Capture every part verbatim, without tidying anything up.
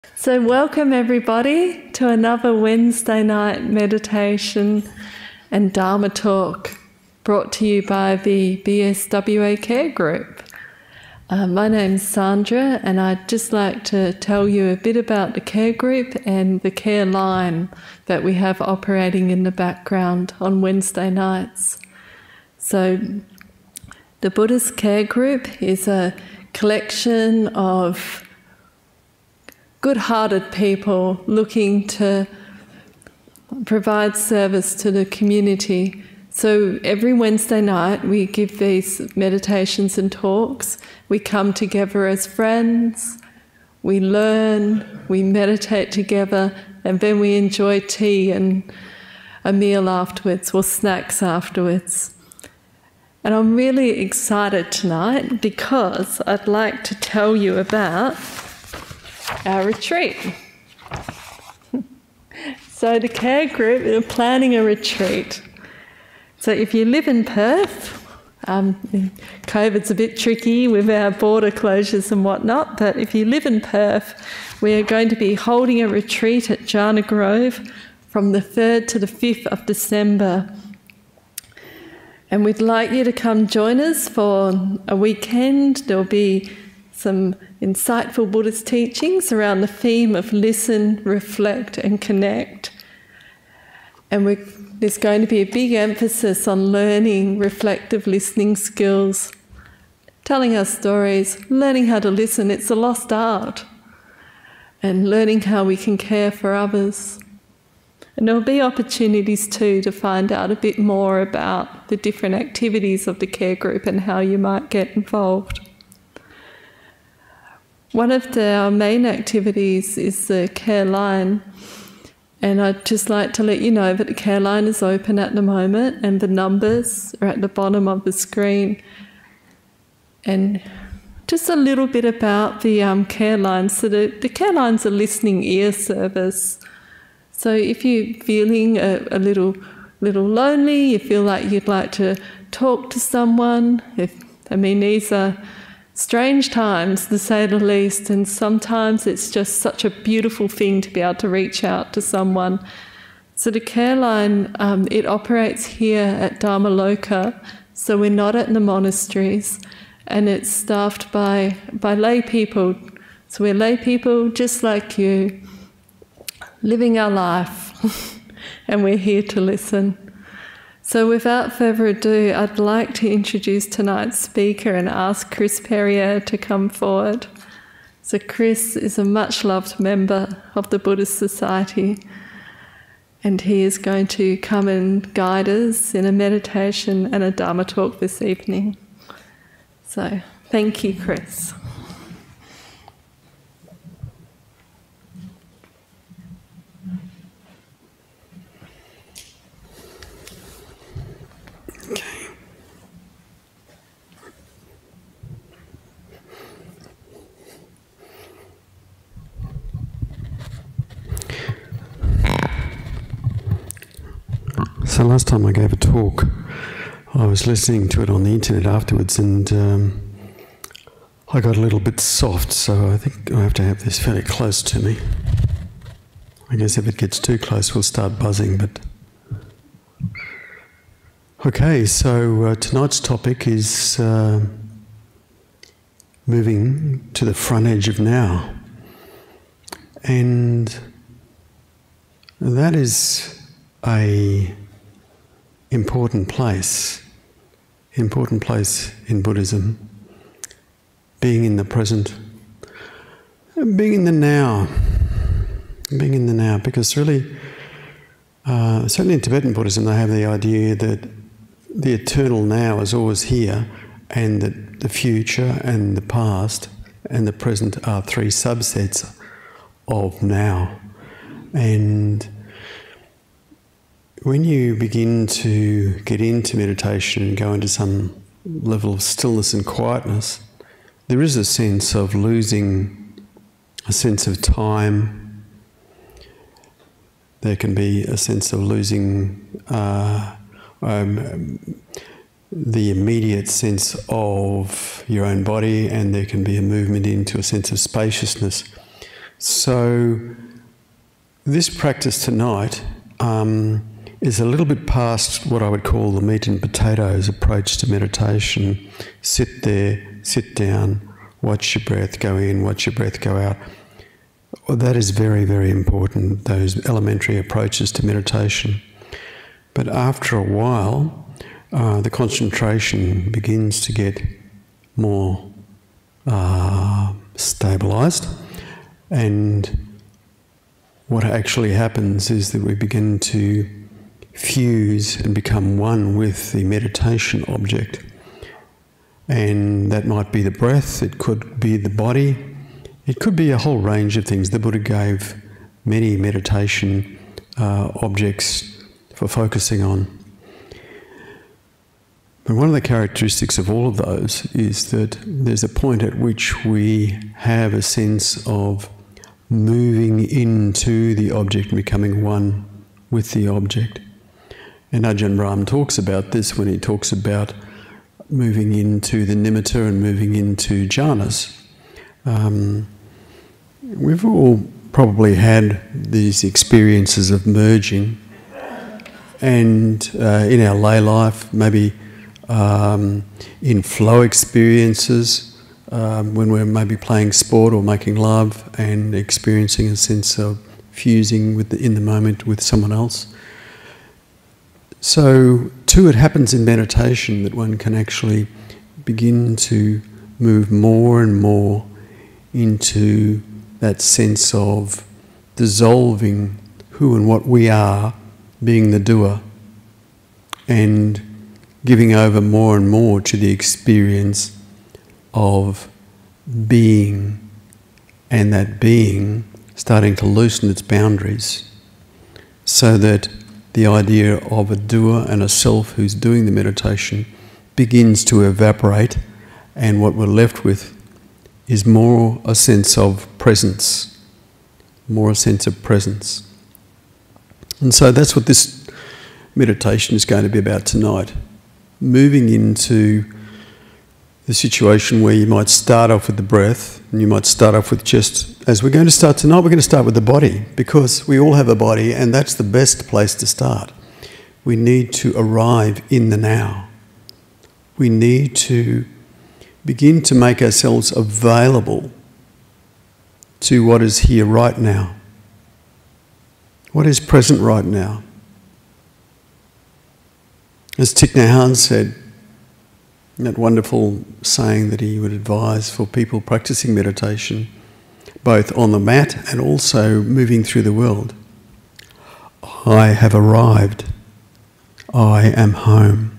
So welcome everybody to another Wednesday night meditation and Dharma talk brought to you by the B S W A Care Group. Uh, my name's Sandra and I'd just like to tell you a bit about the Care Group and the Care Line that we have operating in the background on Wednesday nights. So the Buddhist Care Group is a collection of good-hearted people looking to provide service to the community. So every Wednesday night we give these meditations and talks. We come together as friends, we learn, we meditate together, and then we enjoy tea and a meal afterwards, or snacks afterwards. And I'm really excited tonight because I'd like to tell you about our retreat. So the Care Group are planning a retreat. So if you live in Perth, um, COVID's a bit tricky with our border closures and whatnot, but if you live in Perth, we are going to be holding a retreat at Jana Grove from the third to the fifth of December. And we'd like you to come join us for a weekend. There'll be some insightful Buddhist teachings around the theme of listen, reflect and connect. And we're, there's going to be a big emphasis on learning reflective listening skills, telling our stories, learning how to listen. It's a lost art. And learning how we can care for others. And there'll be opportunities too to find out a bit more about the different activities of the Care Group and how you might get involved. One of the, our main activities is the Care Line, and I'd just like to let you know that the Care Line is open at the moment and the numbers are at the bottom of the screen. And just a little bit about the um, Care Line. So the, the Care Line's a listening ear service. So if you're feeling a, a little, little lonely, you feel like you'd like to talk to someone, if, I mean these are strange times, to say the least, and sometimes it's just such a beautiful thing to be able to reach out to someone. So the Care Line, um, it operates here at Dharmaloka, so we're not at the monasteries, and it's staffed by, by lay people. So we're lay people just like you, living our life, and we're here to listen. So without further ado, I'd like to introduce tonight's speaker and ask Chris Perrier to come forward. So Chris is a much-loved member of the Buddhist Society, and he is going to come and guide us in a meditation and a Dharma talk this evening. So thank you, Chris. So last time I gave a talk, I was listening to it on the internet afterwards, and um, I got a little bit soft, so I think I have to have this fairly close to me. I guess if it gets too close, we'll start buzzing, but... Okay, so uh, tonight's topic is uh, moving to the front edge of now. And that is a important place, important place in Buddhism, being in the present, being in the now, being in the now, because really, uh, certainly in Tibetan Buddhism, they have the idea that the eternal now is always here, and that the future and the past and the present are three subsets of now. And when you begin to get into meditation and go into some level of stillness and quietness, there is a sense of losing a sense of time. There can be a sense of losing uh, um, the immediate sense of your own body, and there can be a movement into a sense of spaciousness. So this practice tonight um, is a little bit past what I would call the meat and potatoes approach to meditation. Sit there, sit down, watch your breath go in, watch your breath go out. Well, that is very, very important, those elementary approaches to meditation. But after a while, uh, the concentration begins to get more uh, stabilised, and what actually happens is that we begin to fuse and become one with the meditation object. And that might be the breath, it could be the body, it could be a whole range of things. The Buddha gave many meditation uh, objects for focusing on. But one of the characteristics of all of those is that there's a point at which we have a sense of moving into the object and becoming one with the object. And Ajahn Brahm talks about this when he talks about moving into the nimitta and moving into jhanas. Um, we've all probably had these experiences of merging, and uh, in our lay life, maybe um, in flow experiences, um, when we're maybe playing sport or making love and experiencing a sense of fusing with the, in the moment with someone else. So too, it happens in meditation that one can actually begin to move more and more into that sense of dissolving who and what we are, being the doer, and giving over more and more to the experience of being, and that being starting to loosen its boundaries, so that the idea of a doer and a self who's doing the meditation begins to evaporate, and what we're left with is more a sense of presence, more a sense of presence. And so that's what this meditation is going to be about tonight, moving into the situation where you might start off with the breath, and you might start off with just, as we're going to start tonight, we're going to start with the body, because we all have a body, and that's the best place to start. We need to arrive in the now. We need to begin to make ourselves available to what is here right now. What is present right now? As Thich Nhat Hanh said, that wonderful saying that he would advise for people practicing meditation, both on the mat and also moving through the world. I have arrived. I am home.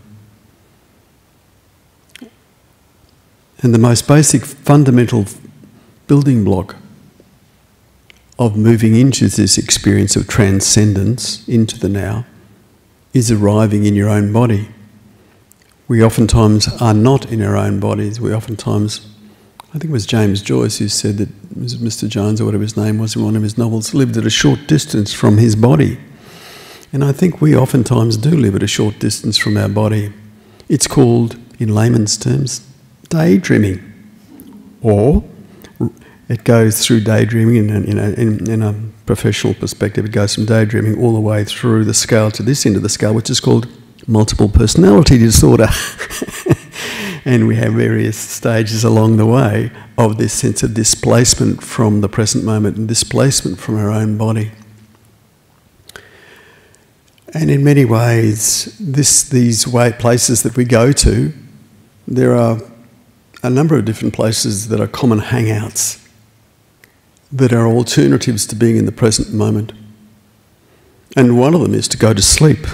And the most basic fundamental building block of moving into this experience of transcendence into the now is arriving in your own body. We oftentimes are not in our own bodies. We oftentimes, I think it was James Joyce who said that Mister Jones, or whatever his name was in one of his novels, lived at a short distance from his body. And I think we oftentimes do live at a short distance from our body. It's called, in layman's terms, daydreaming. Or it goes through daydreaming in a, in, a, in, in a professional perspective, it goes from daydreaming all the way through the scale to this end of the scale, which is called multiple personality disorder. And we have various stages along the way of this sense of displacement from the present moment and displacement from our own body. And in many ways, this, these way, places that we go to, there are a number of different places that are common hangouts, that are alternatives to being in the present moment. And one of them is to go to sleep.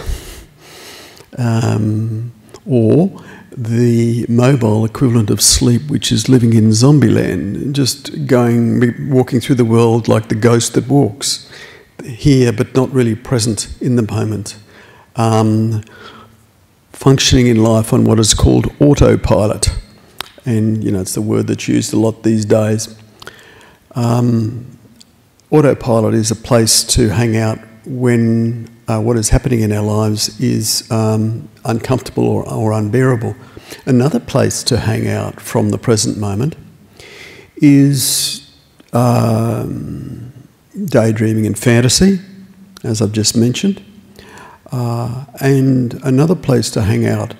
Um, or the mobile equivalent of sleep, which is living in zombie land, just going, walking through the world like the ghost that walks, here but not really present in the moment. Um, functioning in life on what is called autopilot. And, you know, it's the word that's used a lot these days. Um, autopilot is a place to hang out when uh, what is happening in our lives is um, uncomfortable or, or unbearable. Another place to hang out from the present moment is um, daydreaming and fantasy, as I've just mentioned. Uh, and another place to hang out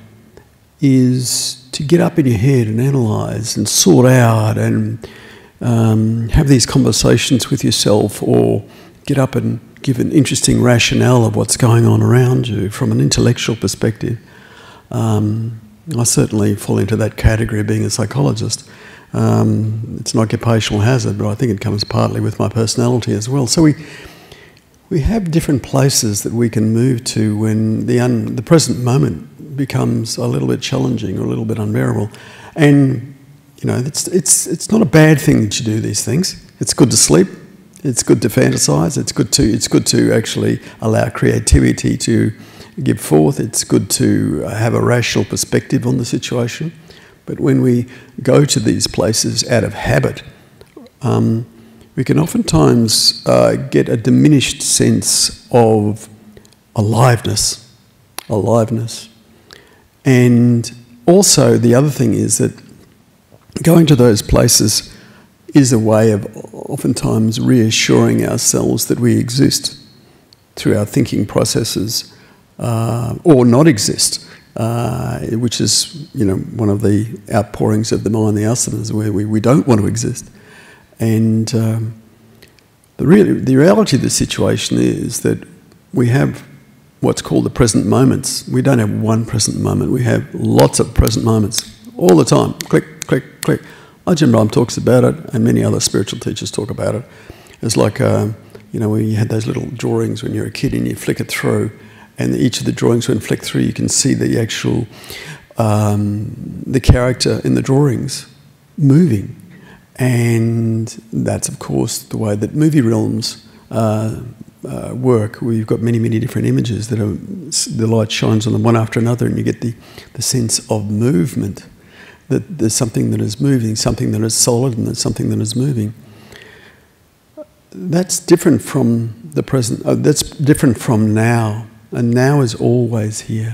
is to get up in your head and analyse and sort out and um, have these conversations with yourself, or get up and give an interesting rationale of what's going on around you from an intellectual perspective. Um, I certainly fall into that category, being a psychologist. Um, it's an occupational hazard, but I think it comes partly with my personality as well. So we we have different places that we can move to when the un, the present moment becomes a little bit challenging or a little bit unbearable. And you know, it's it's it's not a bad thing that you do these things. It's good to sleep. It's good to fantasize. It's good to it's good to actually allow creativity to give forth. It's good to have a rational perspective on the situation. But when we go to these places out of habit, um, we can oftentimes uh, get a diminished sense of aliveness, aliveness. And also the other thing is that going to those places is a way of oftentimes reassuring ourselves that we exist through our thinking processes, uh, or not exist. Uh, which is, you know, one of the outpourings of the mind, the asanas, where we, we don't want to exist. And um, the, really, the reality of the situation is that we have what's called the present moments. We don't have one present moment. We have lots of present moments all the time. Click, click, click. Ajahn Brahm talks about it, and many other spiritual teachers talk about it. It's like, uh, you know, when you had those little drawings when you're a kid and you flick it through, and each of the drawings, when flicked through, you can see the actual, um, the character in the drawings moving. And that's, of course, the way that movie realms uh, uh, work. We've got many, many different images that are, the light shines on them one after another, and you get the, the sense of movement, that there's something that is moving, something that is solid, and there's something that is moving. That's different from the present, uh, that's different from now. And now is always here.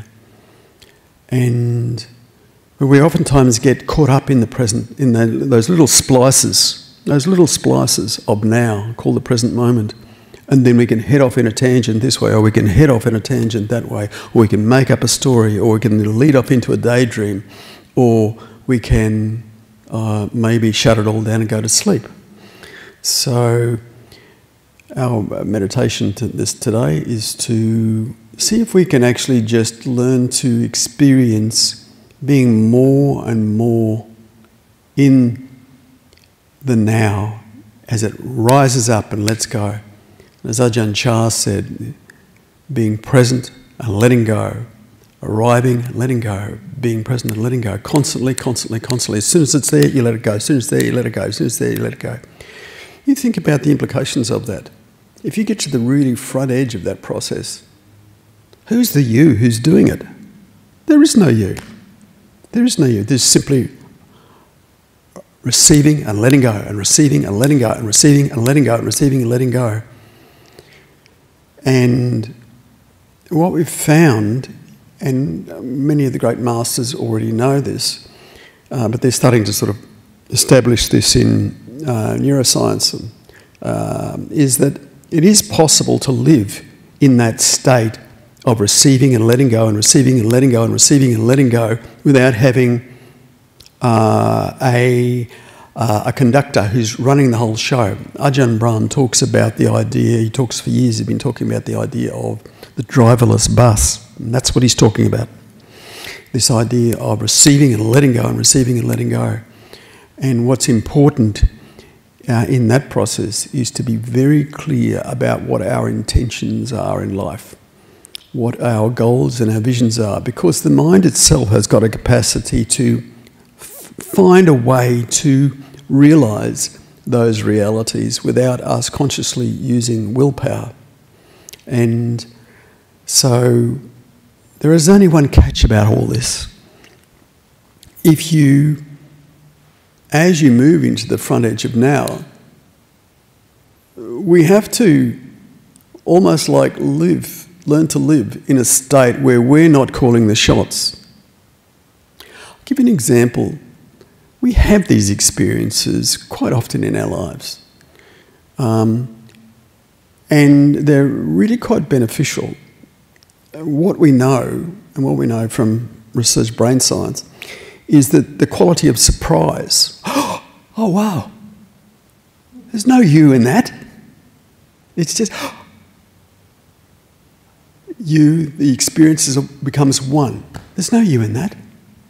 And we oftentimes get caught up in the present, in the, those little splices, those little splices of now, called the present moment. And then we can head off in a tangent this way, or we can head off in a tangent that way, or we can make up a story, or we can lead off into a daydream, or we can uh, maybe shut it all down and go to sleep. So our meditation to this today is to see if we can actually just learn to experience being more and more in the now as it rises up and lets go. As Ajahn Chah said, being present and letting go, arriving and letting go, being present and letting go, constantly, constantly, constantly. As soon as it's there, you let it go. As soon as it's there, you let it go. As soon as it's there, you let it go. You think about the implications of that. If you get to the really front edge of that process, who's the you who's doing it? There is no you. There is no you. There's simply receiving and letting go, and receiving and letting go, and receiving and letting go, and receiving and letting go. And what we've found, and many of the great masters already know this, uh, but they're starting to sort of establish this in uh, neuroscience, uh, is that it is possible to live in that state of receiving and letting go, and receiving and letting go, and receiving and letting go, without having uh, a, uh, a conductor who's running the whole show. Ajahn Brahm talks about the idea, he talks for years, he's been talking about the idea of the driverless bus. And that's what he's talking about. This idea of receiving and letting go, and receiving and letting go. And what's important uh, in that process is to be very clear about what our intentions are in life, what our goals and our visions are, because the mind itself has got a capacity to f find a way to realise those realities without us consciously using willpower. And so there is only one catch about all this. If you, as you move into the front edge of now, we have to almost like live learn to live in a state where we're not calling the shots. I'll give you an example. We have these experiences quite often in our lives. Um, and they're really quite beneficial. What we know, and what we know from research brain science, is that the quality of surprise. Oh, wow. There's no you in that. It's just you, the experience becomes one. There's no you in that.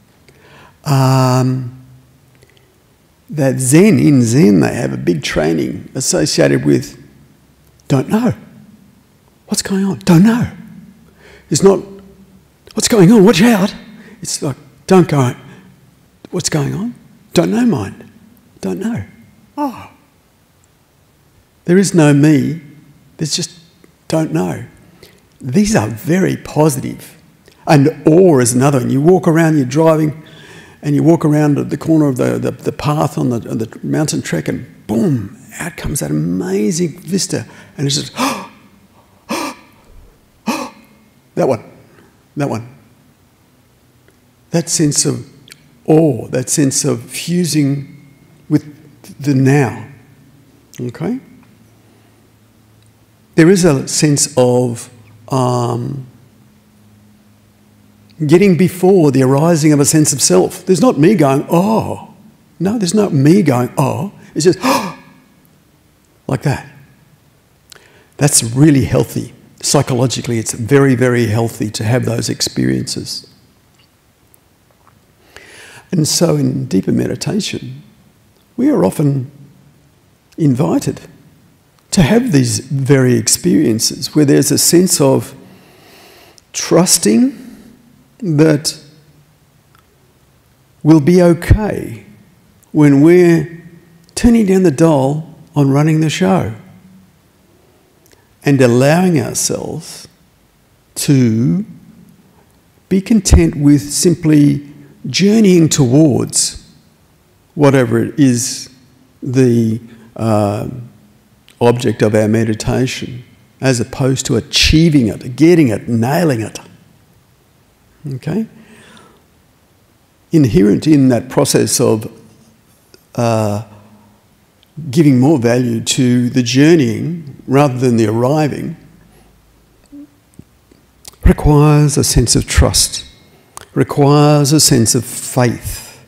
Um, that Zen, in Zen, they have a big training associated with don't know. What's going on? Don't know. It's not, what's going on? Watch out. It's like, don't go, what's going on? Don't know mind. Don't know. Oh. There is no me. There's just don't know. These are very positive. And awe is another one. You walk around, you're driving, and you walk around at the corner of the, the, the path on the, on the mountain trek, and boom, out comes that amazing vista. And it's just, oh, oh, oh, that one, that one. That sense of awe, that sense of fusing with the now, okay? There is a sense of um, getting before the arising of a sense of self. There's not me going, oh. No, there's not me going, oh. It's just, oh, like that. That's really healthy. Psychologically, it's very, very healthy to have those experiences. And so in deeper meditation, we are often invited to have these very experiences where there's a sense of trusting that we'll be okay when we're turning down the dial on running the show and allowing ourselves to be content with simply journeying towards whatever it is the uh, object of our meditation, as opposed to achieving it, getting it, nailing it. Okay? Inherent in that process of uh, giving more value to the journeying rather than the arriving requires a sense of trust, requires a sense of faith.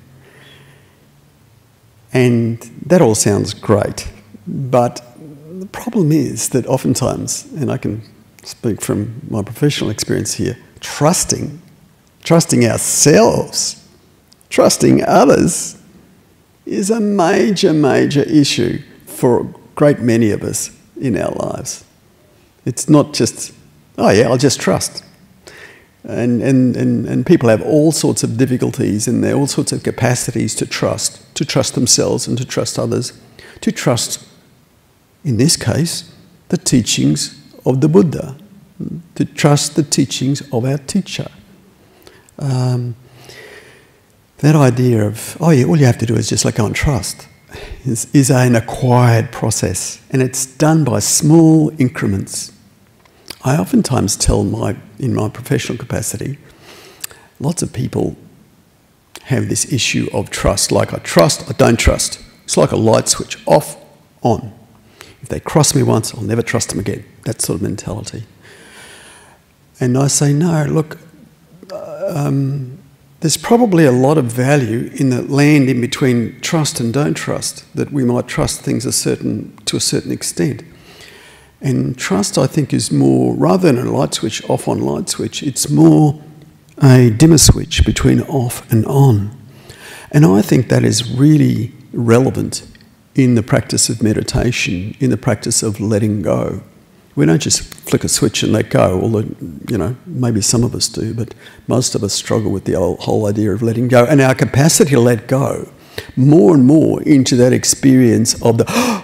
And that all sounds great, but the problem is that oftentimes, and I can speak from my professional experience here, trusting, trusting ourselves, trusting others is a major, major issue for a great many of us in our lives. It's not just, oh yeah, I'll just trust. And, and, and, and people have all sorts of difficulties and there are all sorts of capacities to trust, to trust themselves and to trust others, to trust, in this case, the teachings of the Buddha, to trust the teachings of our teacher. Um, that idea of, oh yeah, all you have to do is just let go and trust, is, is an acquired process, and it's done by small increments. I oftentimes tell my, in my professional capacity, lots of people have this issue of trust, like I trust, I don't trust. It's like a light switch, off, on. If they cross me once, I'll never trust them again. That sort of mentality. And I say, no, look, um, there's probably a lot of value in the land in between trust and don't trust, that we might trust things a certain, to a certain extent. And trust, I think, is more, rather than a light switch, off on light switch, it's more a dimmer switch between off and on. And I think that is really relevant in the practice of meditation, in the practice of letting go. We don't just flick a switch and let go, although, you know, maybe some of us do, but most of us struggle with the whole idea of letting go. And our capacity to let go more and more into that experience of the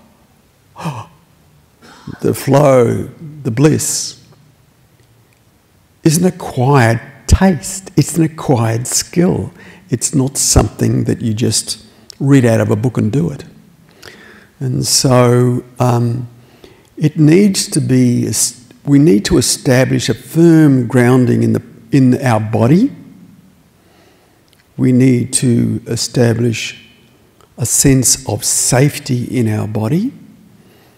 the flow, the bliss, is an acquired taste. It's an acquired skill. It's not something that you just read out of a book and do it. And so um, it needs to be, we need to establish a firm grounding in, the, in our body. We need to establish a sense of safety in our body.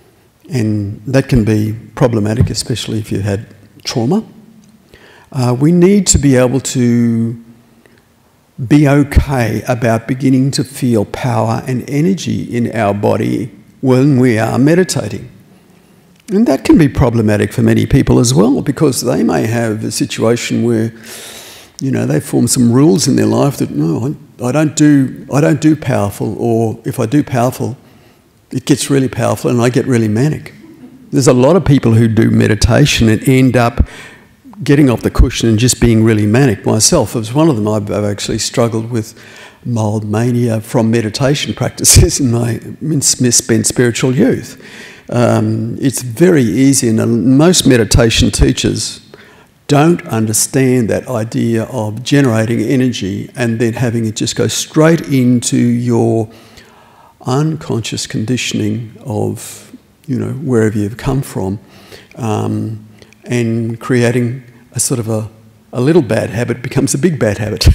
and that can be problematic, especially if you had trauma. Uh, we need to be able to be okay about beginning to feel power and energy in our body when we are meditating. And that can be problematic for many people as well, because they may have a situation where, you know, they form some rules in their life that, no, I don't do, I don't do powerful, or if I do powerful, it gets really powerful and I get really manic. There's a lot of people who do meditation and end up getting off the cushion and just being really manic. Myself, as one of them, I've, I've actually struggled with mild mania from meditation practices in my misspent spiritual youth. Um, it's very easy, and most meditation teachers don't understand that idea of generating energy and then having it just go straight into your unconscious conditioning of, you know, wherever you've come from, um, and creating a sort of a, a little bad habit becomes a big bad habit.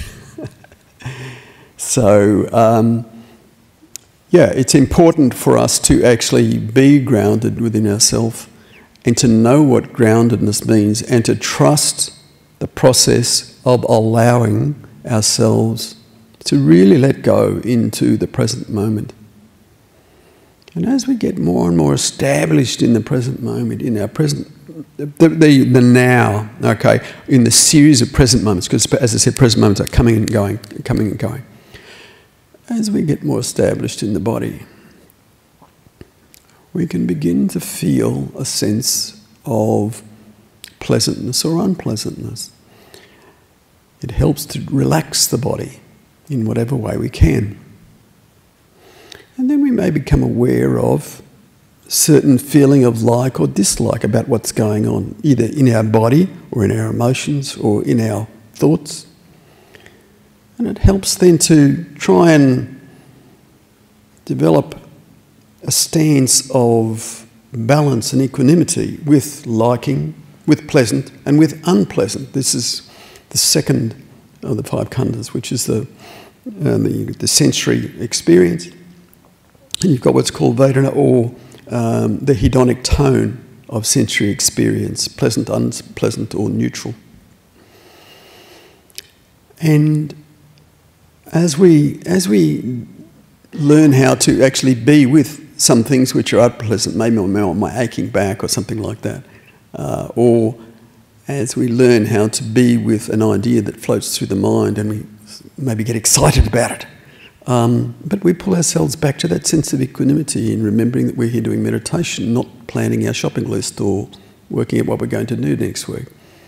So, um, yeah, it's important for us to actually be grounded within ourselves and to know what groundedness means and to trust the process of allowing ourselves to really let go into the present moment. And as we get more and more established in the present moment, in our present, the, the, the now, okay, in the series of present moments, because as I said, present moments are coming and going, coming and going. As we get more established in the body, we can begin to feel a sense of pleasantness or unpleasantness. It helps to relax the body in whatever way we can. And then we may become aware of certain feeling of like or dislike about what's going on, either in our body or in our emotions or in our thoughts. And it helps then to try and develop a stance of balance and equanimity with liking, with pleasant and with unpleasant. This is the second of the five khandhas, which is the, uh, the, the sensory experience. And you've got what's called Vedana, or um, the hedonic tone of sensory experience, pleasant, unpleasant, or neutral. And as we, as we learn how to actually be with some things which are unpleasant, maybe on my aching back or something like that, uh, or as we learn how to be with an idea that floats through the mind and we maybe get excited about it, Um, but we pull ourselves back to that sense of equanimity in remembering that we're here doing meditation, not planning our shopping list or working out what we're going to do next week.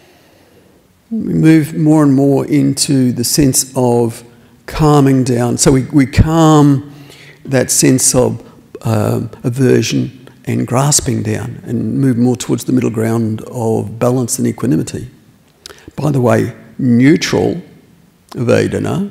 We move more and more into the sense of calming down. So we, we calm that sense of um, aversion and grasping down and move more towards the middle ground of balance and equanimity. By the way, neutral Vedana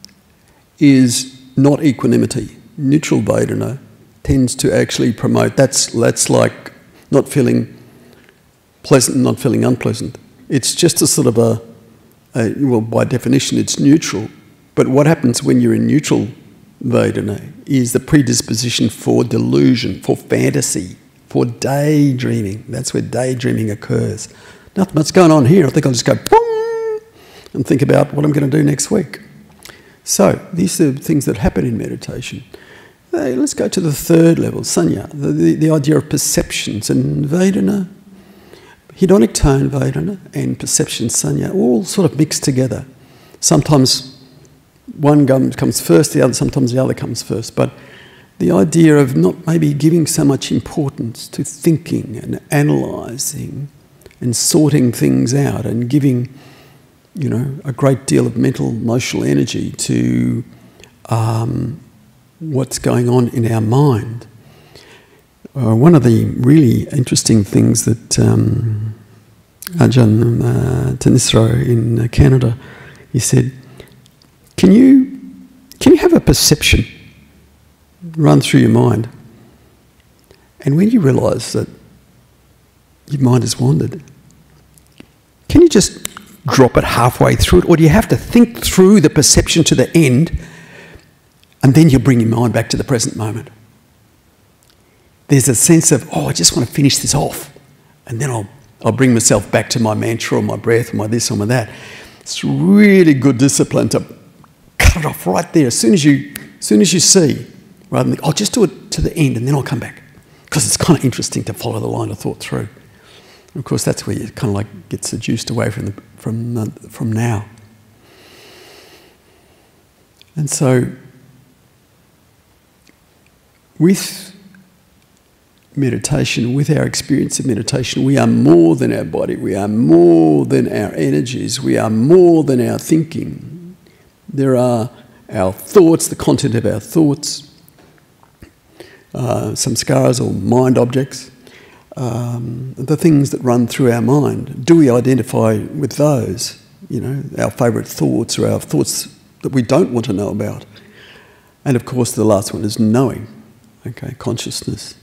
is not equanimity. Neutral Vedana tends to actually promote, that's, that's like not feeling pleasant and not feeling unpleasant. It's just a sort of a, a, well, by definition it's neutral, but what happens when you're in neutral Vedana is the predisposition for delusion, for fantasy, for daydreaming. That's where daydreaming occurs. Nothing much going on here, I think I'll just go boom and think about what I'm going to do next week. So, these are things that happen in meditation. Hey, let's go to the third level, Sanya, the, the, the idea of perceptions. And Vedana, hedonic tone Vedana and perception Sanya, all sort of mixed together. Sometimes one comes first, the other, sometimes the other comes first. But the idea of not maybe giving so much importance to thinking and analysing and sorting things out and giving, you know, a great deal of mental, emotional energy to um, what's going on in our mind. Uh, one of the really interesting things that um, Ajahn uh, Thanissaro in Canada, he said, can you, can you have a perception run through your mind, and when you realise that your mind has wandered, can you just drop it halfway through it, or do you have to think through the perception to the end and then you bring your mind back to the present moment? there's a sense of, oh, I just want to finish this off. And then I'll, I'll bring myself back to my mantra or my breath or my this or my that. It's really good discipline to cut it off right there as soon as you, as soon as you see, rather than, I'll just do it to the end and then I'll come back. Because it's kind of interesting to follow the line of thought through. And of course, that's where you kind of like get seduced away from, the, from, uh, from now. And so, with meditation, with our experience of meditation, we are more than our body, we are more than our energies, we are more than our thinking. There are our thoughts, the content of our thoughts, uh, samskaras or mind objects, um, the things that run through our mind. Do we identify with those? You know, our favourite thoughts or our thoughts that we don't want to know about? And of course, the last one is knowing, okay, consciousness.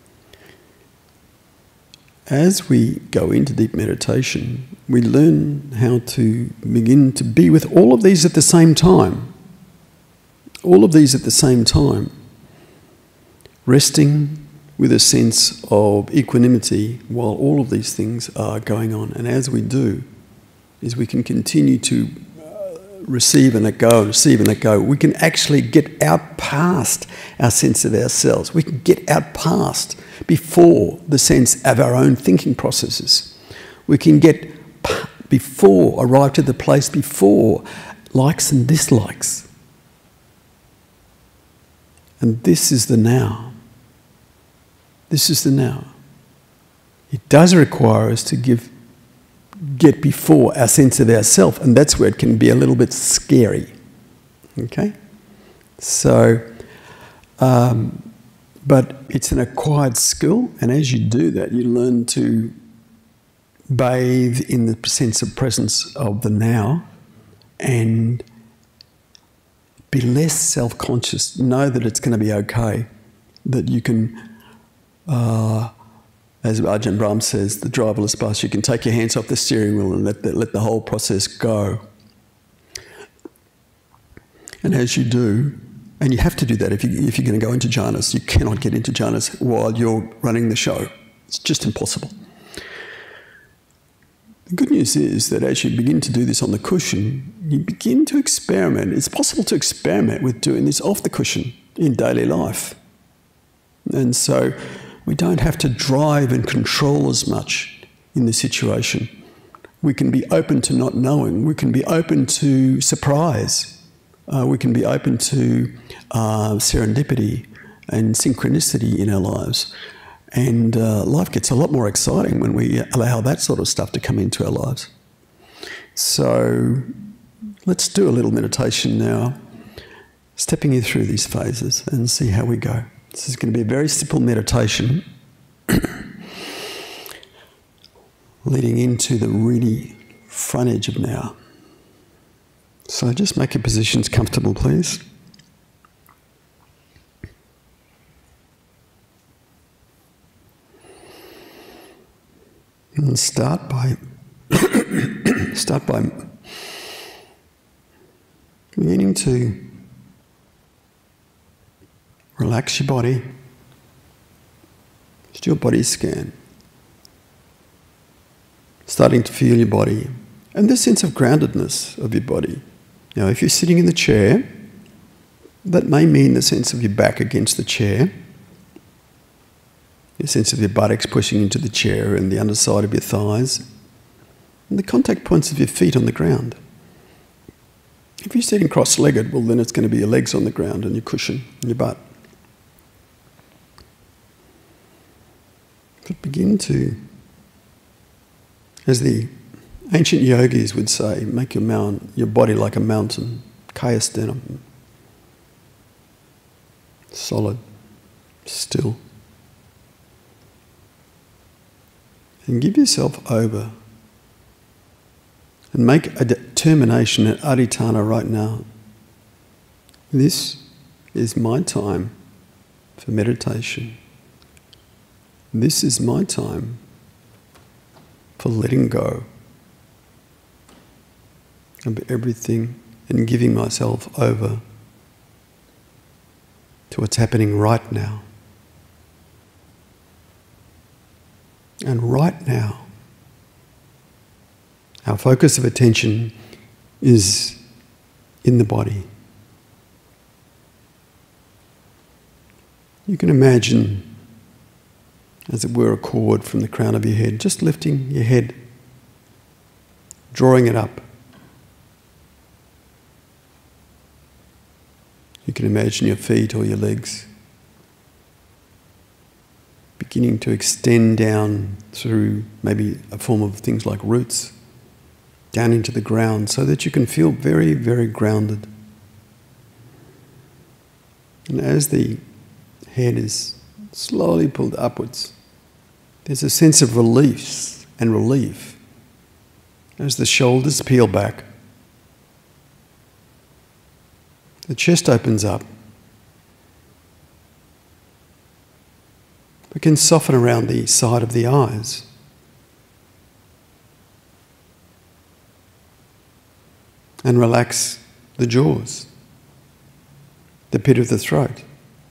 As we go into deep meditation, we learn how to begin to be with all of these at the same time. All of these at the same time. Resting with a sense of equanimity while all of these things are going on. And as we do, is we can continue to uh, receive and let go, receive and let go. We can actually get out past our sense of ourselves. We can get out past before the sense of our own thinking processes. We can get before, arrive to the place before likes and dislikes. And this is the now. This is the now. It does require us to give, get before our sense of ourself, and that's where it can be a little bit scary. Okay? So, um, but it's an acquired skill, and as you do that, you learn to bathe in the sense of presence of the now and be less self-conscious. Know that it's going to be okay, that you can, uh, as Ajahn Brahm says, the driverless bus, you can take your hands off the steering wheel and let the, let the whole process go. And as you do, and you have to do that if, you, if you're going to go into jhanas, you cannot get into jhanas while you're running the show. It's just impossible. The good news is that as you begin to do this on the cushion, you begin to experiment. It's possible to experiment with doing this off the cushion in daily life. And so we don't have to drive and control as much in the situation. We can be open to not knowing. We can be open to surprise. Uh, we can be open to uh, serendipity and synchronicity in our lives. And uh, life gets a lot more exciting when we allow that sort of stuff to come into our lives. So let's do a little meditation now, stepping you through these phases and see how we go. This is going to be a very simple meditation leading into the really front edge of now. So just make your positions comfortable, please. And start by start by beginning to relax your body. Just do a body scan. Starting to feel your body and the sense of groundedness of your body. Now, if you're sitting in the chair, that may mean the sense of your back against the chair. The sense of your buttocks pushing into the chair and the underside of your thighs, and the contact points of your feet on the ground. If you're sitting cross-legged, well then it's going to be your legs on the ground and your cushion and your butt. But begin to, as the ancient yogis would say, make your, mount, your body like a mountain, kayasthenam, solid, still. And give yourself over and make a determination at adhitthana right now. This is my time for meditation. This is my time for letting go of everything and giving myself over to what's happening right now. And right now, our focus of attention is in the body. You can imagine, as it were, a cord from the crown of your head, just lifting your head, drawing it up. You can imagine your feet or your legs beginning to extend down through maybe a form of things like roots, down into the ground, so that you can feel very, very grounded. And as the head is slowly pulled upwards, there's a sense of relief and relief as the shoulders peel back. The chest opens up. We can soften around the side of the eyes. And relax the jaws, the pit of the throat,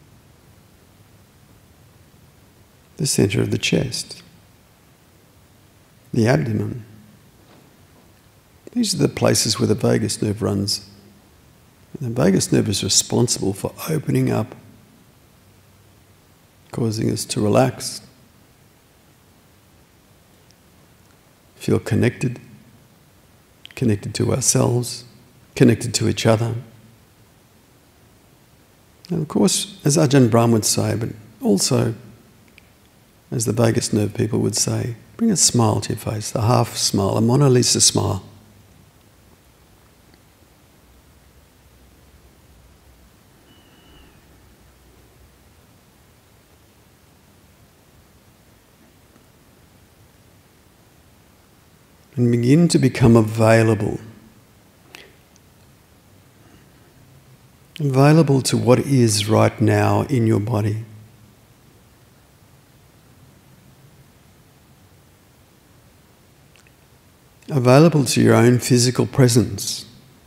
the centre of the chest, the abdomen. These are the places where the vagus nerve runs. And the vagus nerve is responsible for opening up, causing us to relax, feel connected, connected to ourselves, connected to each other. And of course, as Ajahn Brahm would say, but also as the vagus nerve people would say, bring a smile to your face, a half smile, a Mona Lisa smile. And begin to become available. Available to what is right now in your body. Available to your own physical presence.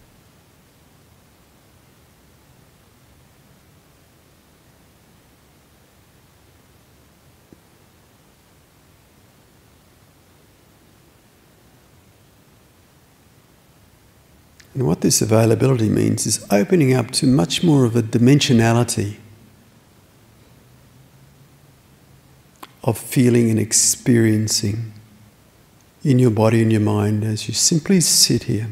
And what this availability means is opening up to much more of a dimensionality of feeling and experiencing in your body and your mind as you simply sit here.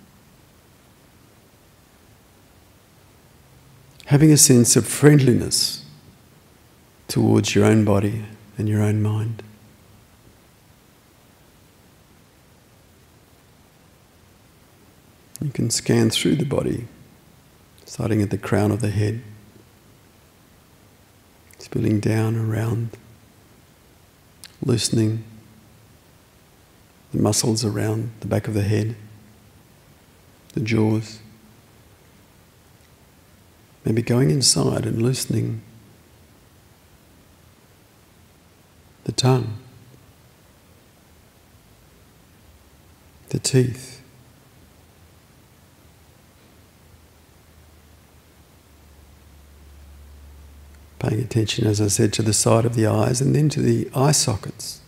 Having a sense of friendliness towards your own body and your own mind. You can scan through the body, starting at the crown of the head, spilling down around, loosening the muscles around the back of the head, the jaws, maybe going inside and loosening the tongue, the teeth, paying attention, as I said, to the side of the eyes and then to the eye sockets,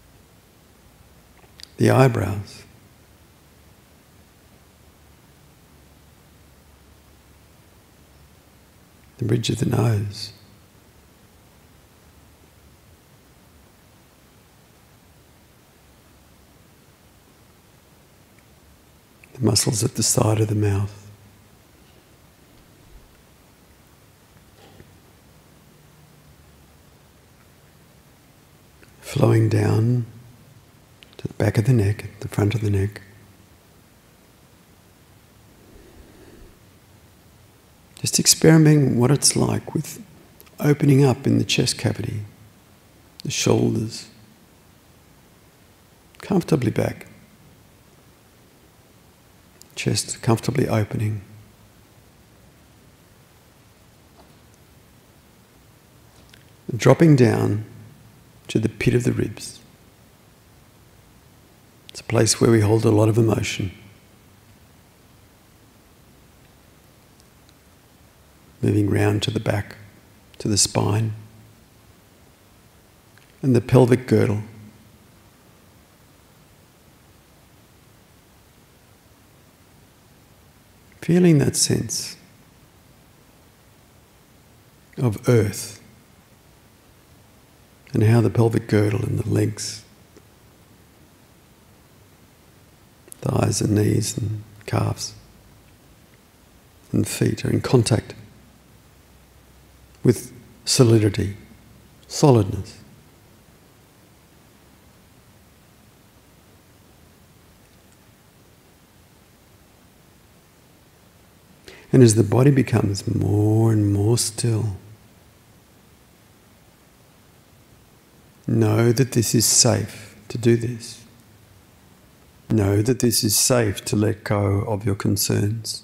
the eyebrows, the bridge of the nose, the muscles at the side of the mouth. Flowing down to the back of the neck, the front of the neck. Just experimenting what it's like with opening up in the chest cavity, the shoulders, comfortably back, chest comfortably opening. Dropping down to the pit of the ribs. It's a place where we hold a lot of emotion. Moving round to the back, to the spine, and the pelvic girdle, Feeling that sense of earth and how the pelvic girdle and the legs, thighs and knees and calves and feet are in contact with solidity, solidness. And as the body becomes more and more still, know that this is safe to do this. Know that this is safe to let go of your concerns.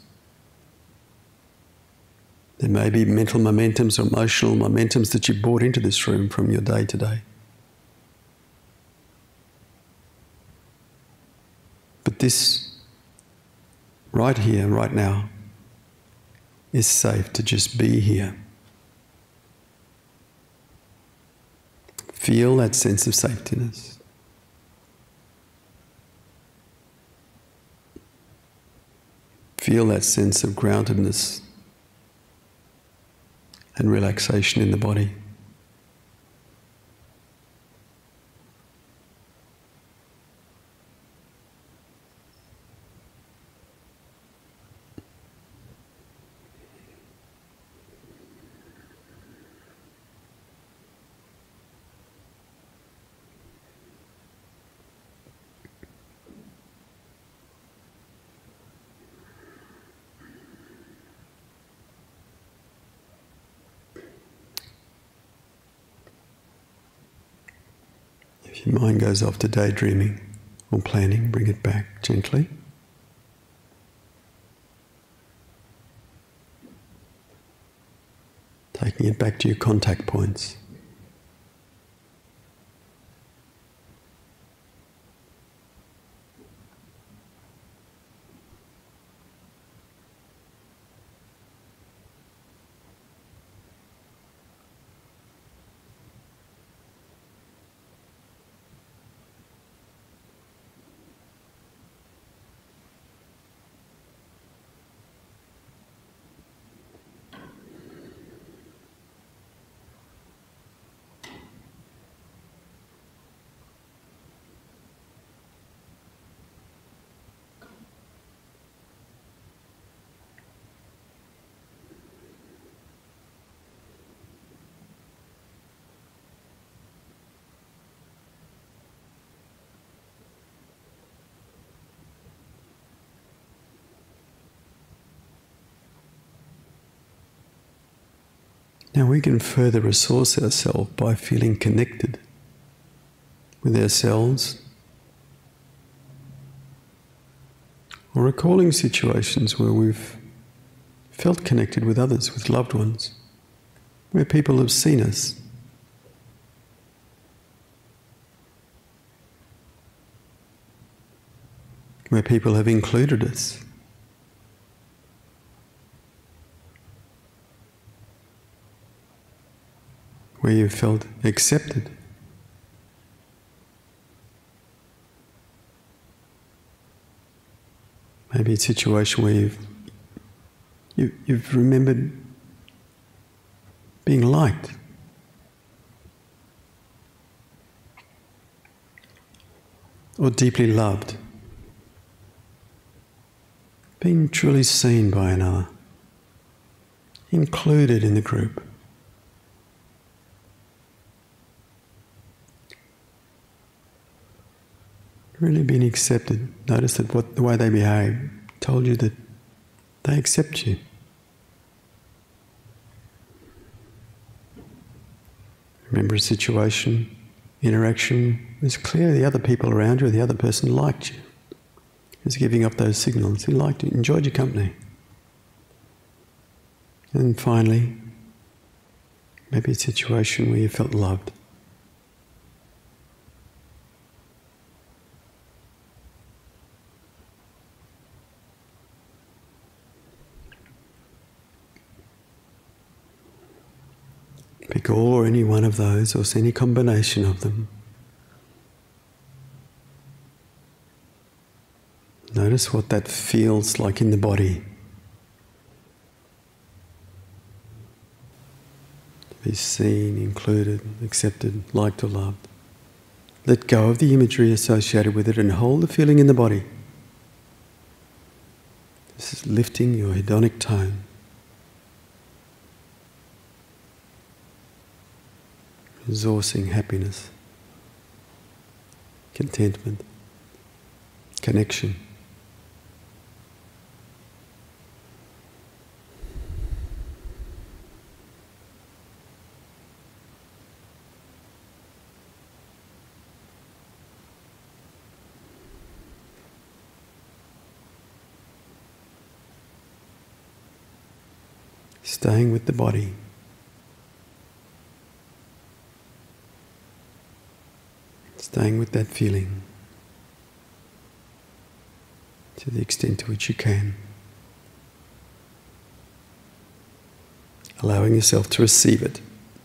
There may be mental momentums or emotional momentums that you brought into this room from your day to day. But this, right here, right now, is safe to just be here. Feel that sense of safetiness. Feel that sense of groundedness and relaxation in the body. If your mind goes off to daydreaming or planning, bring it back gently. Taking it back to your contact points. Now we can further resource ourselves by feeling connected with ourselves or recalling situations where we've felt connected with others, with loved ones, where people have seen us. Where people have included us. Where you felt accepted. Maybe a situation where you've, you, you've remembered being liked. Or deeply loved. Being truly seen by another. Included in the group. Really being accepted. Notice that what the way they behave told you that they accept you. Remember a situation, interaction, it was clear the other people around you, or the other person liked you. He was giving up those signals. He liked you, enjoyed your company. And finally, maybe a situation where you felt loved. Pick all or any one of those, or any combination of them. Notice what that feels like in the body be seen, included, accepted, liked or loved. Let go of the imagery associated with it and hold the feeling in the body. This is lifting your hedonic tone. Resourcing happiness, contentment, connection. Staying with the body. Staying with that feeling to the extent to which you can. Allowing yourself to receive it.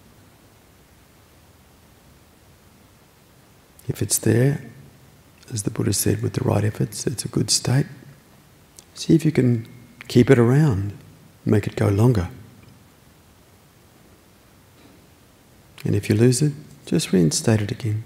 If it's there, as the Buddha said, with the right efforts, it's a good state. See if you can keep it around, make it go longer. And if you lose it, just reinstate it again.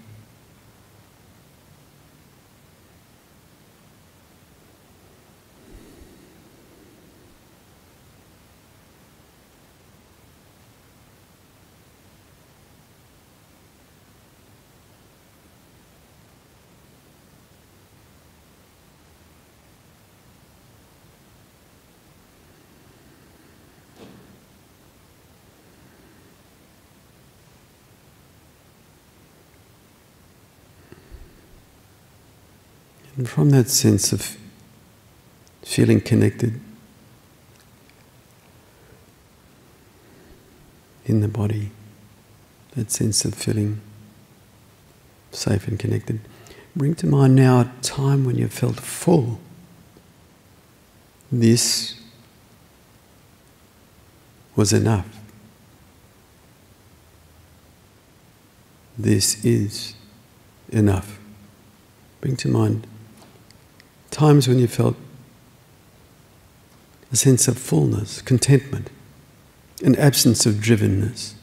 And from that sense of feeling connected in the body, that sense of feeling safe and connected, bring to mind now a time when you felt full. This was enough. This is enough. Bring to mind times when you felt a sense of fullness, contentment, an absence of drivenness,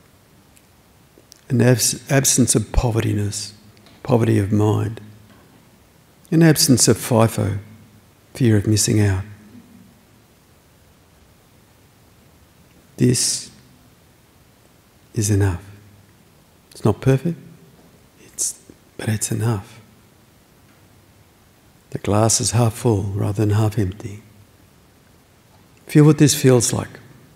an abs- absence of povertyness, poverty of mind, an absence of FIFO, fear of missing out. This is enough. It's not perfect, it's, but it's enough. The glass is half full rather than half empty. Feel what this feels like.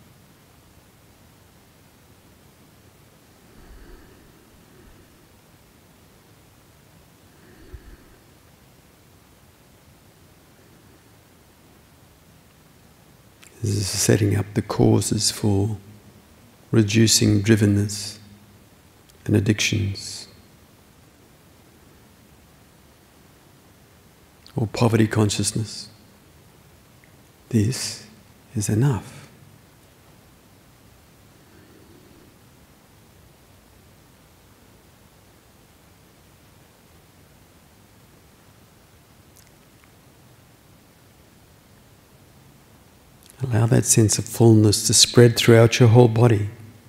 This is setting up the causes for reducing drivenness and addictions, or poverty consciousness. This is enough. Allow that sense of fullness to spread throughout your whole body.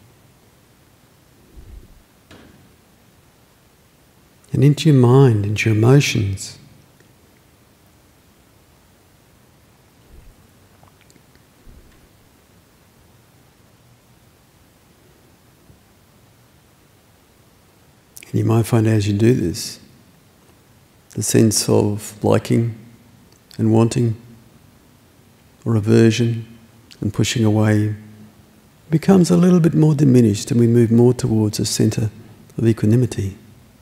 And into your mind, into your emotions. And you might find as you do this, the sense of liking and wanting or aversion and pushing away becomes a little bit more diminished, and we move more towards a centre of equanimity.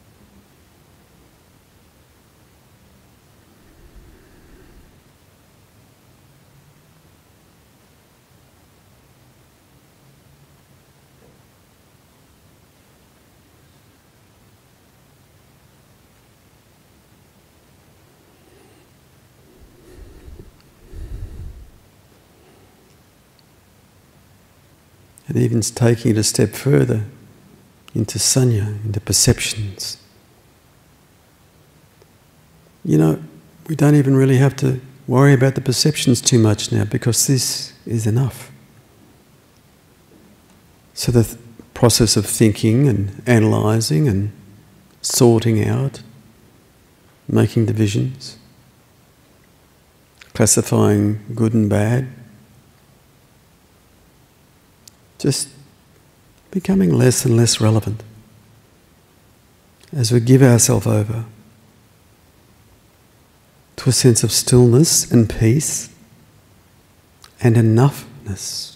And even taking it a step further into sanya, into perceptions. You know, we don't even really have to worry about the perceptions too much now, because this is enough. So the th- process of thinking and analysing and sorting out, making divisions, classifying good and bad, just becoming less and less relevant as we give ourselves over to a sense of stillness and peace and enoughness.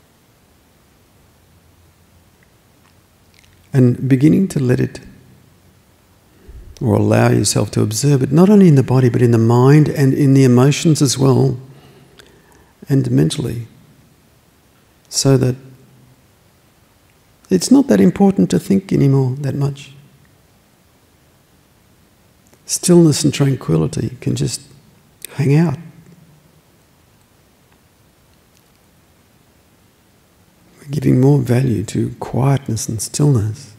And beginning to let it, or allow yourself to observe it, not only in the body but in the mind and in the emotions as well, and mentally, so that it's not that important to think anymore that much. Stillness and tranquility can just hang out. We're giving more value to quietness and stillness.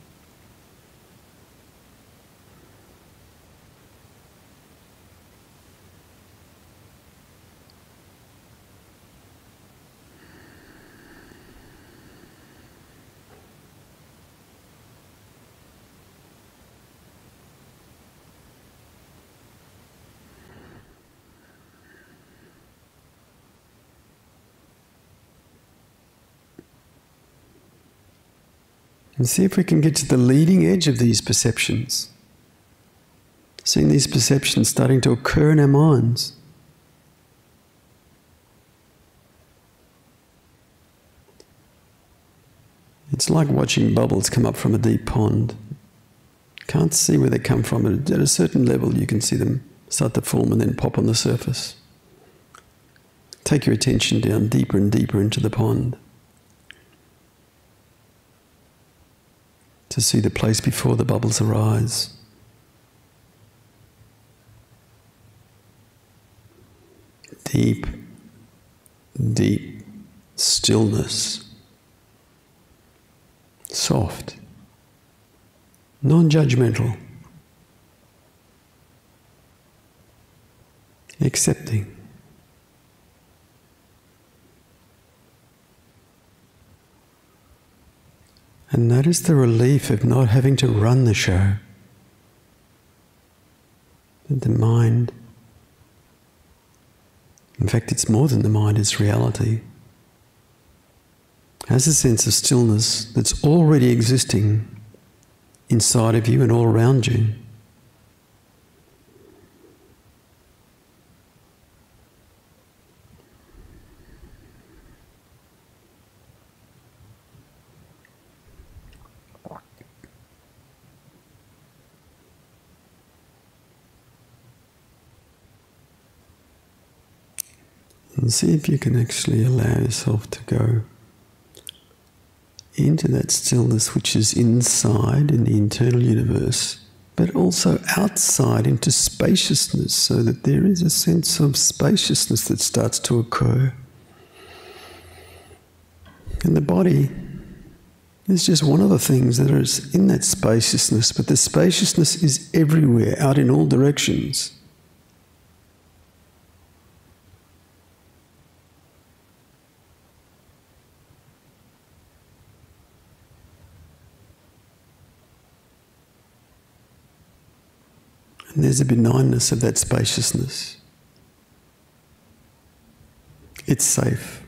And see if we can get to the leading edge of these perceptions. Seeing these perceptions starting to occur in our minds. It's like watching bubbles come up from a deep pond. Can't see where they come from. At a certain level you can see them start to form and then pop on the surface. Take your attention down deeper and deeper into the pond, to see the place before the bubbles arise. Deep, deep stillness. Soft, non-judgmental, accepting. And notice the relief of not having to run the show. That the mind, in fact it's more than the mind, it's reality, has a sense of stillness that's already existing inside of you and all around you. And see if you can actually allow yourself to go into that stillness which is inside in the internal universe, but also outside into spaciousness, so that there is a sense of spaciousness that starts to occur. And the body is just one of the things that is in that spaciousness, but the spaciousness is everywhere, out in all directions. And there's a benignness of that spaciousness. It's safe.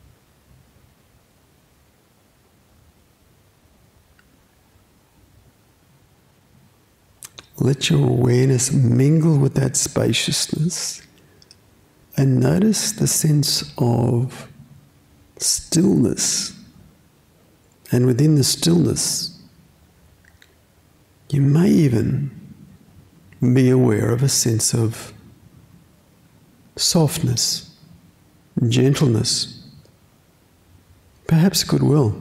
Let your awareness mingle with that spaciousness and notice the sense of stillness. And within the stillness, you may even be aware of a sense of softness, gentleness, perhaps goodwill.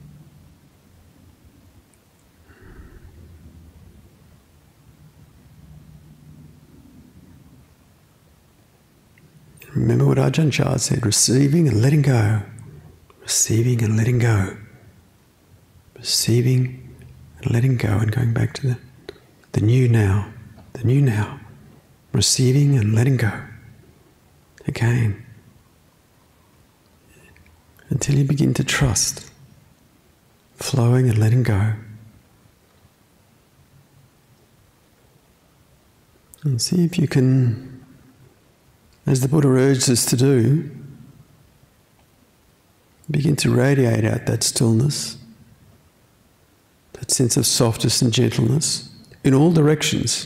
Remember what Ajahn Chah said, receiving and letting go, receiving and letting go, receiving and letting go, and going back to the, the new now. The new now, receiving and letting go, again, until you begin to trust flowing and letting go. And see if you can, as the Buddha urged us to do, begin to radiate out that stillness, that sense of softness and gentleness in all directions.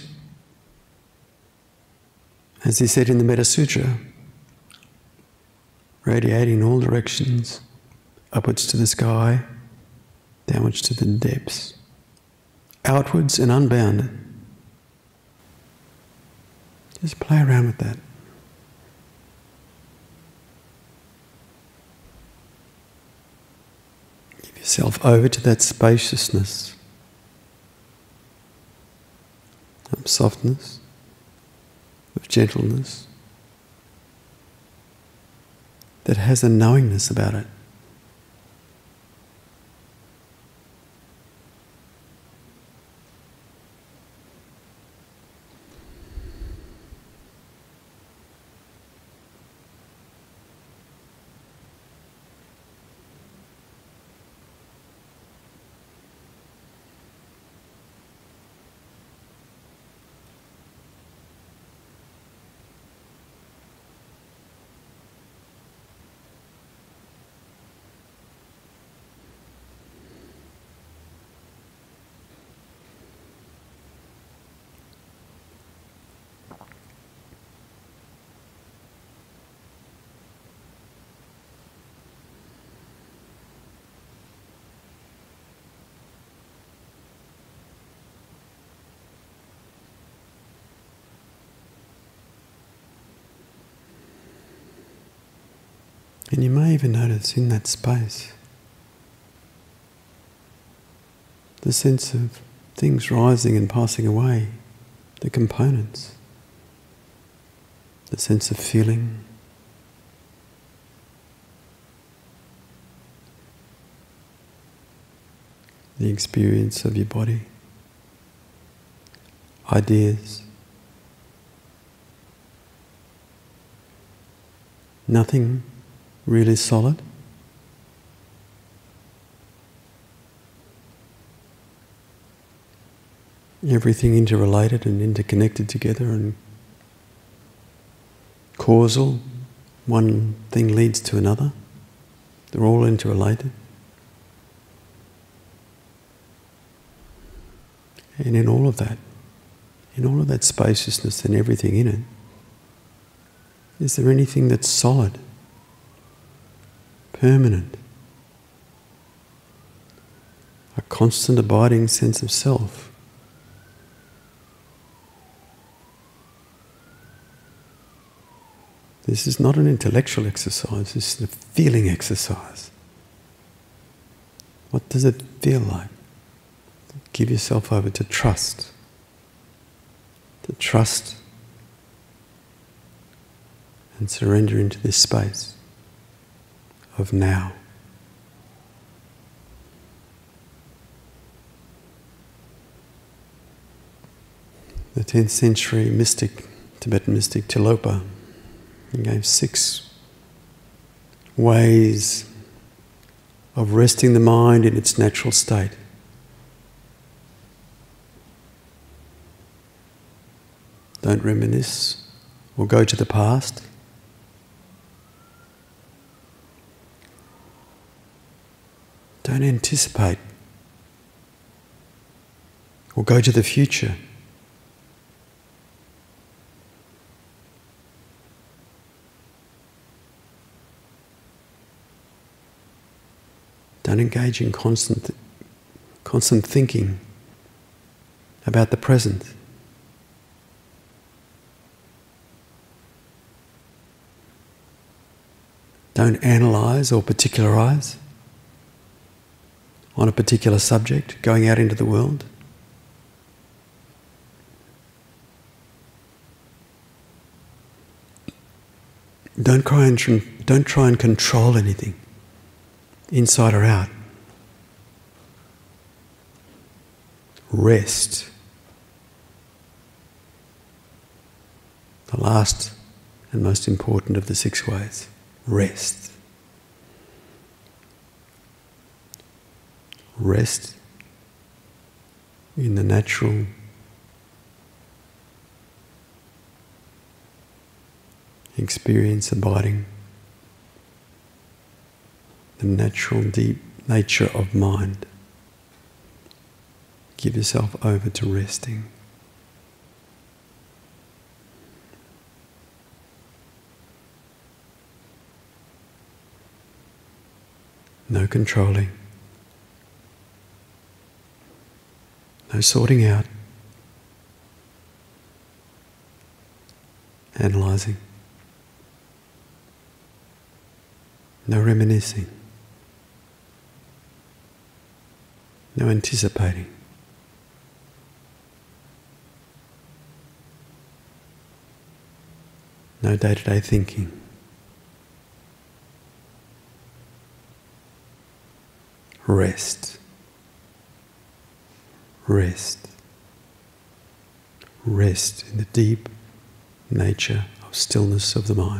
As he said in the Metta Sutra, radiating in all directions, upwards to the sky, downwards to the depths, outwards and unbounded. Just play around with that. Give yourself over to that spaciousness, of softness, of gentleness, that has a knowingness about it. And you may even notice in that space the sense of things rising and passing away, the components, the sense of feeling, the experience of your body, ideas. Nothing really solid. Everything interrelated and interconnected together and causal. One thing leads to another. They're all interrelated. And in all of that, in all of that spaciousness and everything in it, is there anything that's solid, permanent, a constant abiding sense of self? This is not an intellectual exercise, this is a feeling exercise. What does it feel like? Give yourself over to trust. To trust and surrender into this space of now. The tenth century mystic, Tibetan mystic Tilopa, he gave six ways of resting the mind in its natural state. Don't reminisce or go to the past. Don't anticipate or go to the future. Don't engage in constant, constant thinking about the present. Don't analyse or particularize on a particular subject going out into the world. Don't try and, don't try and control anything, inside or out. Rest. The last and most important of the six ways. Rest. rest in the natural experience, abiding the natural deep nature of mind. Give yourself over to resting. No controlling. No sorting out. Analysing. No reminiscing. No anticipating. No day-to-day thinking. Rest. Rest. Rest in the deep nature of stillness of the mind.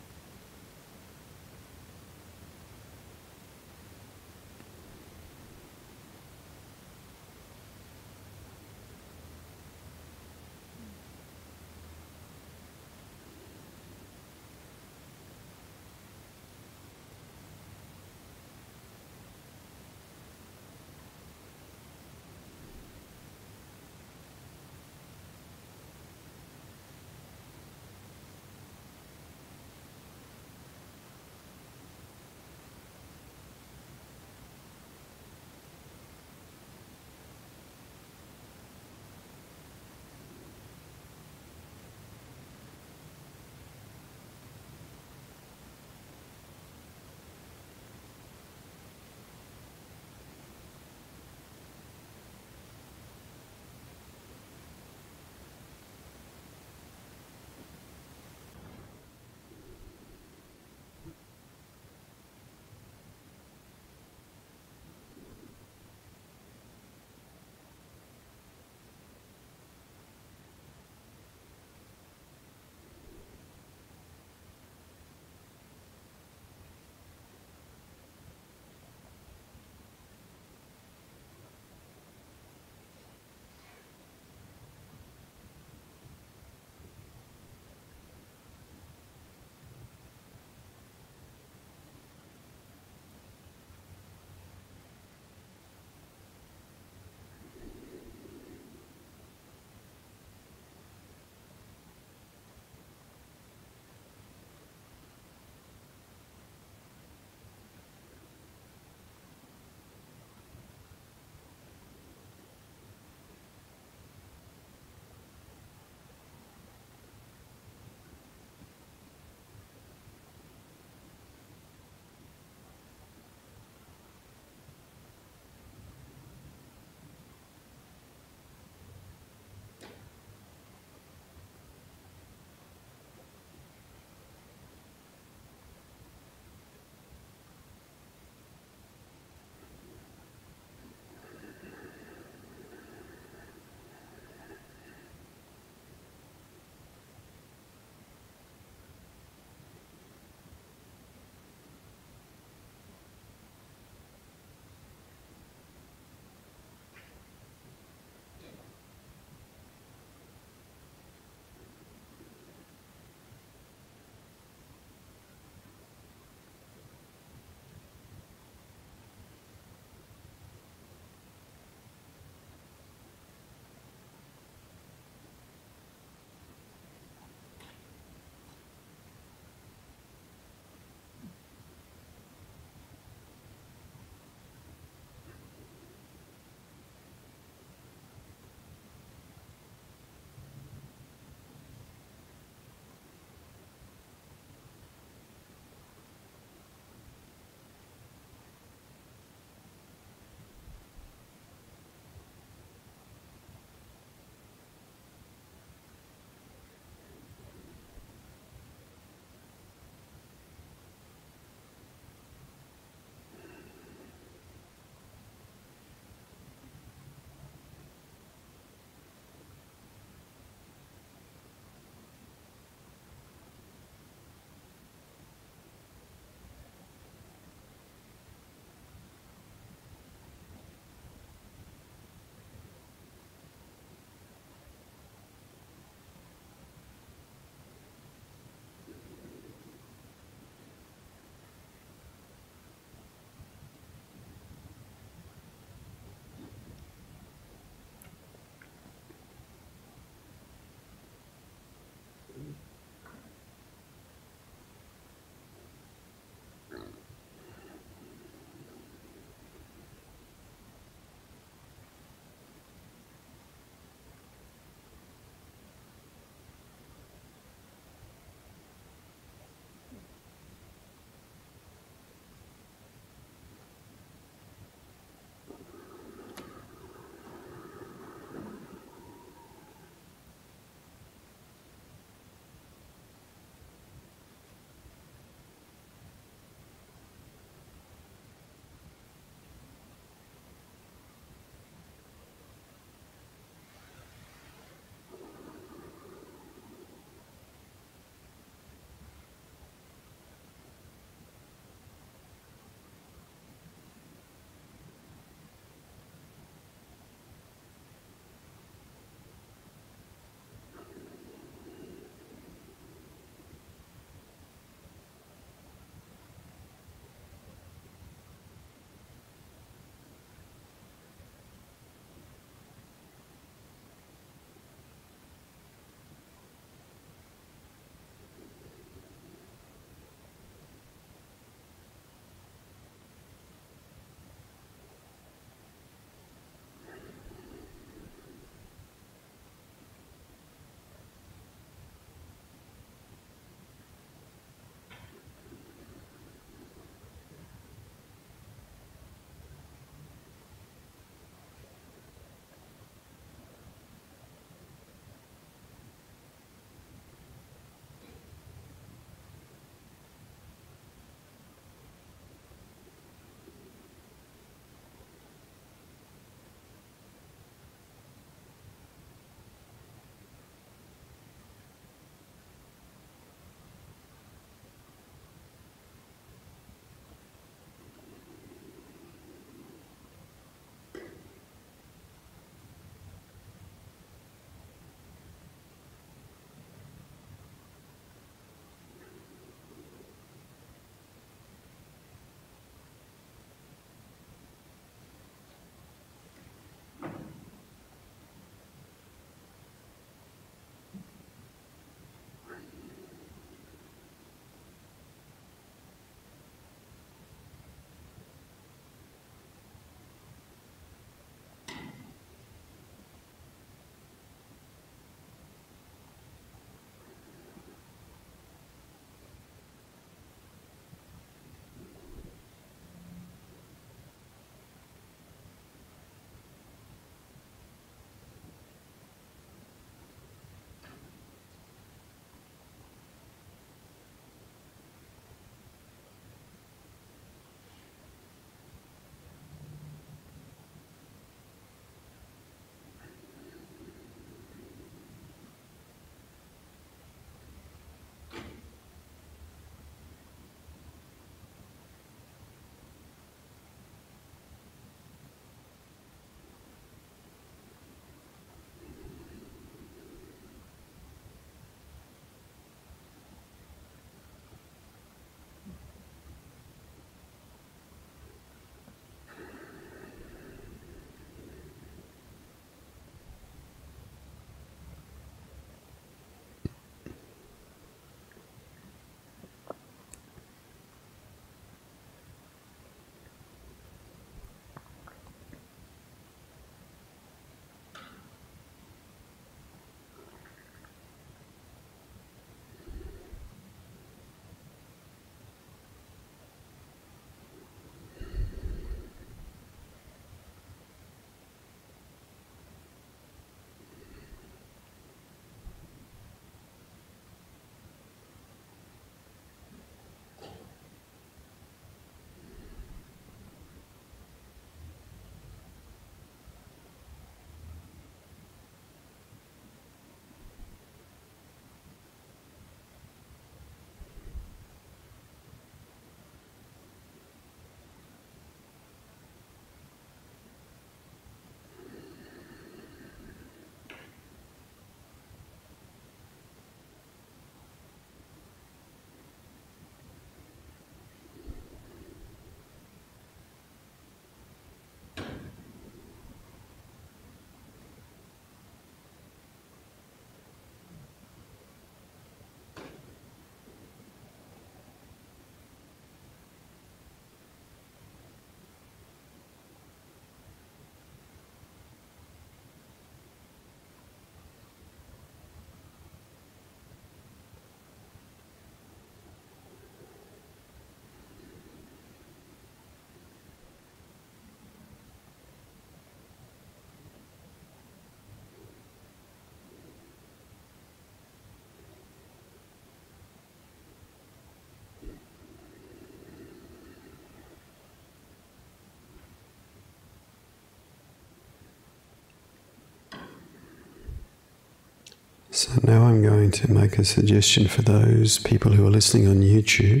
So now I'm going to make a suggestion for those people who are listening on YouTube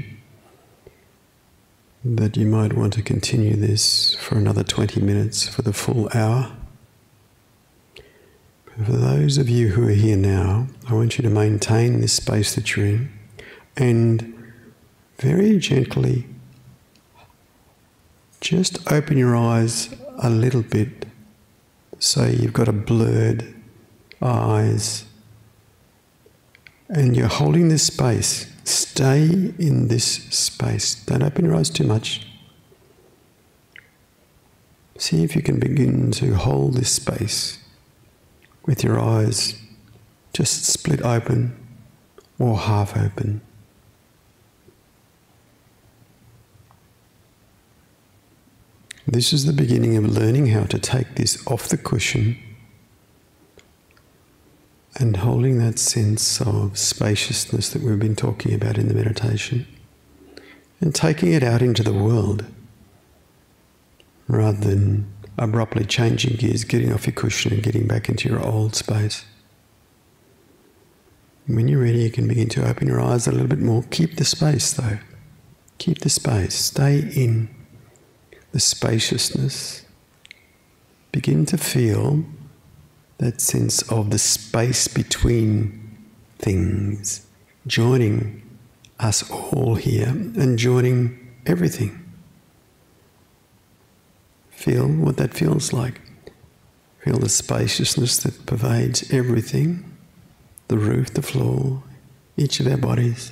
that you might want to continue this for another twenty minutes for the full hour. But for those of you who are here now, I want you to maintain this space that you're in and very gently just open your eyes a little bit so you've got a blurred eyes. And you're holding this space. Stay in this space. Don't open your eyes too much. See if you can begin to hold this space with your eyes just split open or half open. This is the beginning of learning how to take this off the cushion and holding that sense of spaciousness that we've been talking about in the meditation and taking it out into the world rather than abruptly changing gears, getting off your cushion and getting back into your old space. When you're ready, you can begin to open your eyes a little bit more. Keep the space though. Keep the space. Stay in the spaciousness. Begin to feel that sense of the space between things, joining us all here and joining everything. Feel what that feels like. Feel the spaciousness that pervades everything, the roof, the floor, each of our bodies.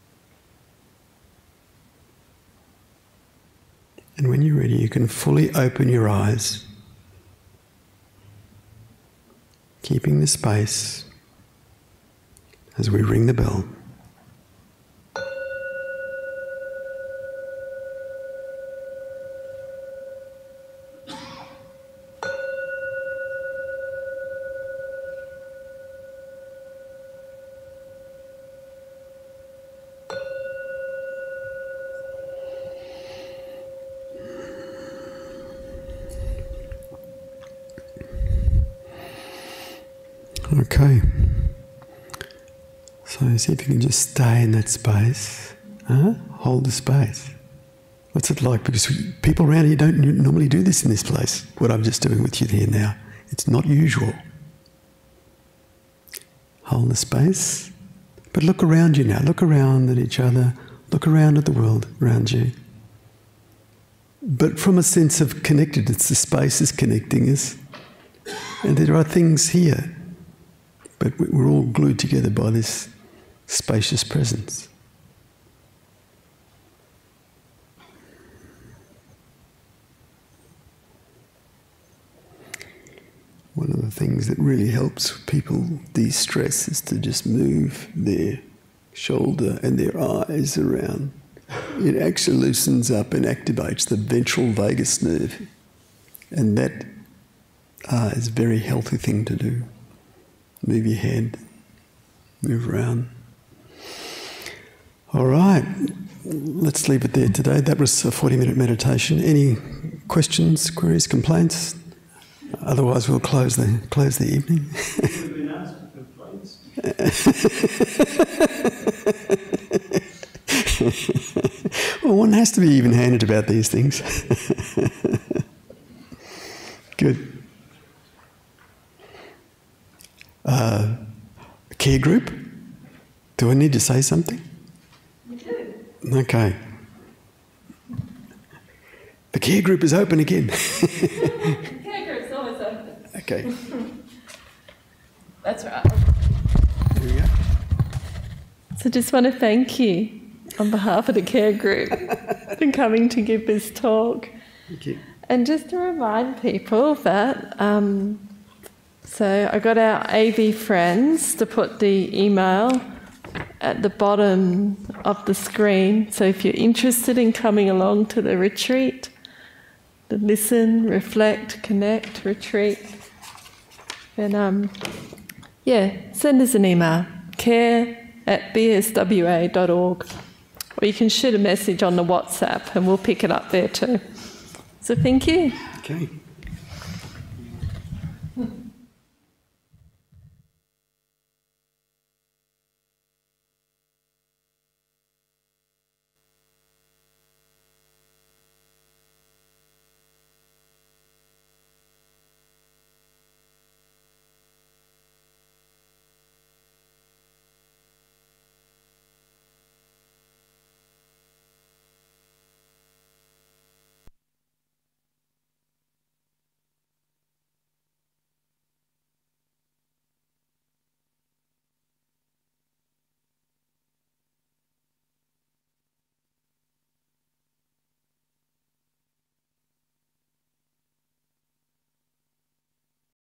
And when you're ready, you can fully open your eyes, keeping the space as we ring the bell. Okay, so see if you can just stay in that space, huh? Hold the space. What's it like? Because we, people around here don't normally do this in this place, what I'm just doing with you here now. It's not usual. Hold the space, but look around you now. Look around at each other, look around at the world around you. But from a sense of connectedness, the space is connecting us, and there are things here. But we're all glued together by this spacious presence. One of the things that really helps people de-stress is to just move their shoulder and their eyes around. It actually loosens up and activates the ventral vagus nerve. And that uh, is a very healthy thing to do. Move your head, move around. All right, let's leave it there today. That was a forty minute meditation. Any questions, queries, complaints? Otherwise we'll close the, close the evening. You've been asked for complaints. Well, one has to be even-handed about these things. Good. Uh, care group? Do I need to say something? You do. Okay. The care group is open again. The care group's always open. Okay. That's right. There we go. So just want to thank you on behalf of the care group for coming to give this talk. Thank you. And just to remind people that, um, so I got our A V friends to put the email at the bottom of the screen. So if you're interested in coming along to the retreat, the listen, reflect, connect, retreat, then um, yeah, send us an email, care at b s w a dot org. Or you can shoot a message on the WhatsApp and we'll pick it up there too. So thank you. Okay.